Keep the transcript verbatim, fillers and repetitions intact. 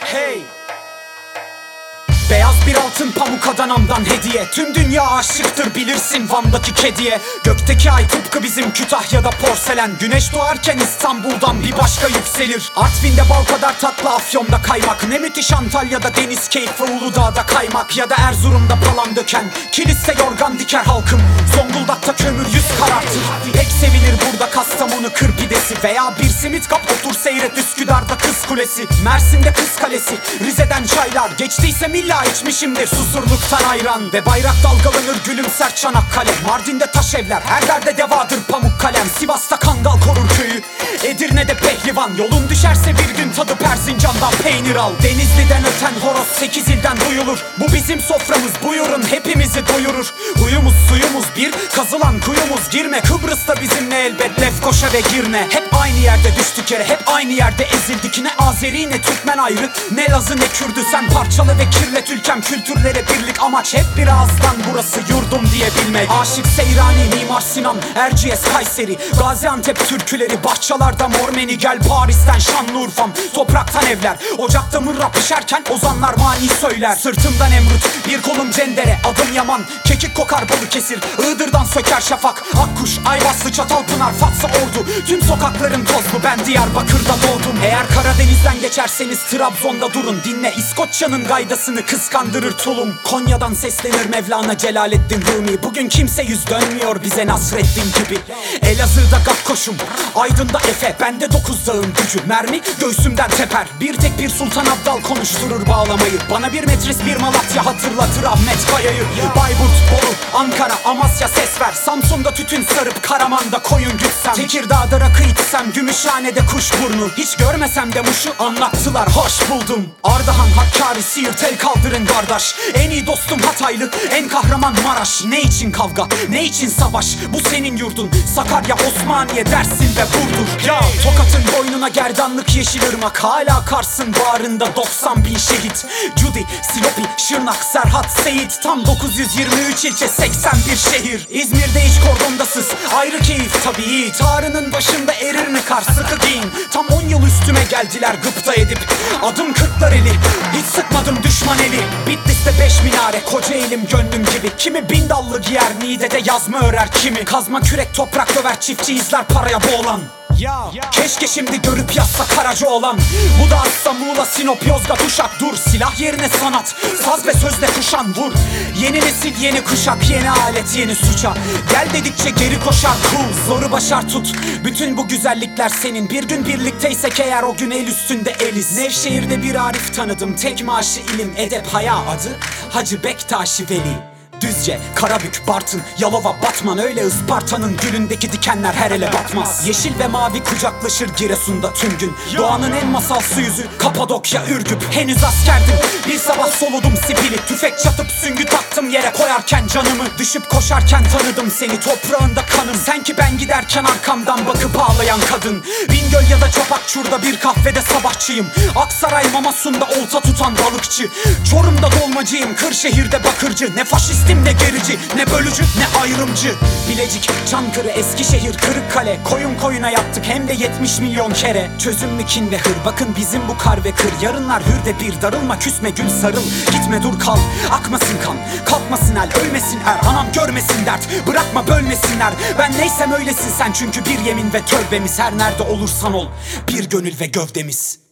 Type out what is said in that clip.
Hey! Beyaz bir altın pamuk Adana'mdan hediye. Tüm dünya aşıktır bilirsin Van'daki kediye. Gökteki ay tıpkı bizim Kütahya'da porselen. Güneş doğarken İstanbul'dan bir başka yükselir. Artvin'de bal kadar tatlı, Afyon'da kaymak. Ne müthiş Antalya'da deniz keyfi, Uludağ'da kaymak. Ya da Erzurum'da palan döken kiliste yorgan diker halkım. Zonguldak'ta kömür yüz karartır. Pek sevilir burada Kastamonu kır pidesi. Veya bir simit kap otur seyret Üsküdar'da Kız Kulesi. Mersin'de Kız Kalesi, Rize'den çaylar. Geçtiyse milla içmişimdir Susurluk'tan ayran. Ve bayrak dalgalanır gülümser Çanakkale. Mardin'de taş evler, her derde devadır pamuk kalem. Sivas'ta Kangal korur köyü, Edirne'de pehlivan. Yolun düşerse bir gün tadı Erzincan'dan peynir al. Denizli'den öten horoz sekiz ilden duyulur. Bu bizim soframız, buyurun hepimizi doyurur. Huyumuz suyumuz bir, kazılan kuyumuz girme. Kıbrıs'ta bizimle elbet Lefkoşa ve Girne. Hep aynı yerde düştük yere, hep aynı yerde ezildik. Ne Azeri ne Türkmen ayrı, ne Lazı ne Kürdü. Sen parçalı ve kirlet ülkem, kültürlere birlik. Amaç hep bir ağızdan burası yurdum diyebilmek. Aşık Seyrani, Mimar Sinan, Erciyes, Kayseri, Gaziantep türküleri, Bahçalarda Mormeni, gel Paris'ten Şanlıurfa'm. Topraktan evler, ocakta mırra pişerken ozanlar mani söyler. Sırtımdan Emrut, bir kolum Cendere, adım Yaman. Kekik kokar Balıkesir, Iğdır'dan söker şafak. Akkuş, Ayvaslı, Çatalpınar, Fatsa, Ordu. Tüm sokakların tozlu, ben Diyarbakır'da doğdum. Eğer Karadeniz'den geçerseniz Trabzon'da durun. Dinle İskoçya'nın gaydasını, kıskandırır tulum. Konya'dan seslenir Mevlana Celaleddin Rumi. Bugün kimse yüz dönmüyor bize Nasreddin gibi. Elazığ'da Gakkoş'um, Aydın'da Efe. Bende dokuz dağın gücü, mermi göğsümden teper. Bir tek bir Sultan Abdal konuşturur bağlamayı. Bana bir Metris bir Malatya hatırlatır Ahmet Kaya'yı. Bayburt, Bolu, Ankara, Amasya ses ver. Samsun'da tütün sarıp Karaman'da koyun gütsem. Tekirdağ'da rakı içsem, Gümüşhane'de kuşburnu. Hiç görmesem de Muş'u anlattılar, hoş buldum. Ardahan, Hakkari, Siirt, el kaldırın kardeş. En iyi dostum Hataylı, en kahraman Maraş. Ne için kavga, ne için savaş, bu senin yurdun. Sakarya, Osmaniye, Dersin ve Burdur. Ya Tokat'ın boynuna gerdanlık Yeşilırmak. Hala Kars'ın bağrında doksan bin şehit. Cudi, Silopi, Şırnak, Serhat, Seyit. Tam dokuz yüz yirmi üç ilçe, seksen bir şehir. İzmir'de hiç kordondasız, ayrı keyif tabii. Tarının başında erir mi kar, sıkı giyin. Tam on yıl üstüme geldiler gıpta edip. Adım Kırklareli, hiç sıkmadım düşman eli. Bitlis'te beş minare, Kocaeli'm gönlüm gibi. Kimi bin dallı giyer, Niğde'de yazma örer kimi. Kazma kürek toprak döver, çiftçi izler paraya boğulan. Ya, keşke şimdi görüp yazsa Karaca olan. Bu da Asla, Muğla, Sinop, Yozgat, Uşak. Dur, silah yerine sanat, saz ve sözle kuşan vur. Yeni nesil, yeni kuşak, yeni alet, yeni suça. Gel dedikçe geri koşar cool, zoru başar tut. Bütün bu güzellikler senin. Bir gün birlikteysek eğer, o gün el üstünde eliz. Nevşehir'de bir Arif tanıdım, tek maaşı ilim, edep, haya, adı Hacı Bektaşi Veli. Düzce, Karabük, Bartın, Yalova, Batman. Öyle Isparta'nın gülündeki dikenler her ele batmaz. Yeşil ve mavi kucaklaşır Giresun'da tüm gün. Doğanın en masalsı yüzü Kapadokya, Ürgüp. Henüz askerdim, bir sabah soludum sipili. Tüfek çatıp süngü taktım yere koyarken canımı. Düşüp koşarken tanıdım seni, toprağında kanım. Sen ki ben giderken arkamdan bakıp ağlayan kadın. Bingöl ya da Çapakçur'da bir kahvede sabahçıyım. Aksaray, Mamasun'da olta tutan balıkçı. Çorum'da dolmacıyım, Kırşehir'de bakırcı. Ne faşist ne gerici, ne bölücü, ne ayrımcı. Bilecik, Çankırı, Eskişehir, Kırıkkale. Koyun koyuna yaptık hem de yetmiş milyon kere. Çözüm mü kin ve hır, bakın bizim bu kar ve kır. Yarınlar hür de bir, darılma küsme gül sarıl. Gitme dur kal, akmasın kan, kalkmasın el, ölmesin er. Anam görmesin dert, bırakma bölmesinler. Ben neysem öylesin sen, çünkü bir yemin ve tövbemiz. Her nerede olursan ol, bir gönül ve gövdemiz.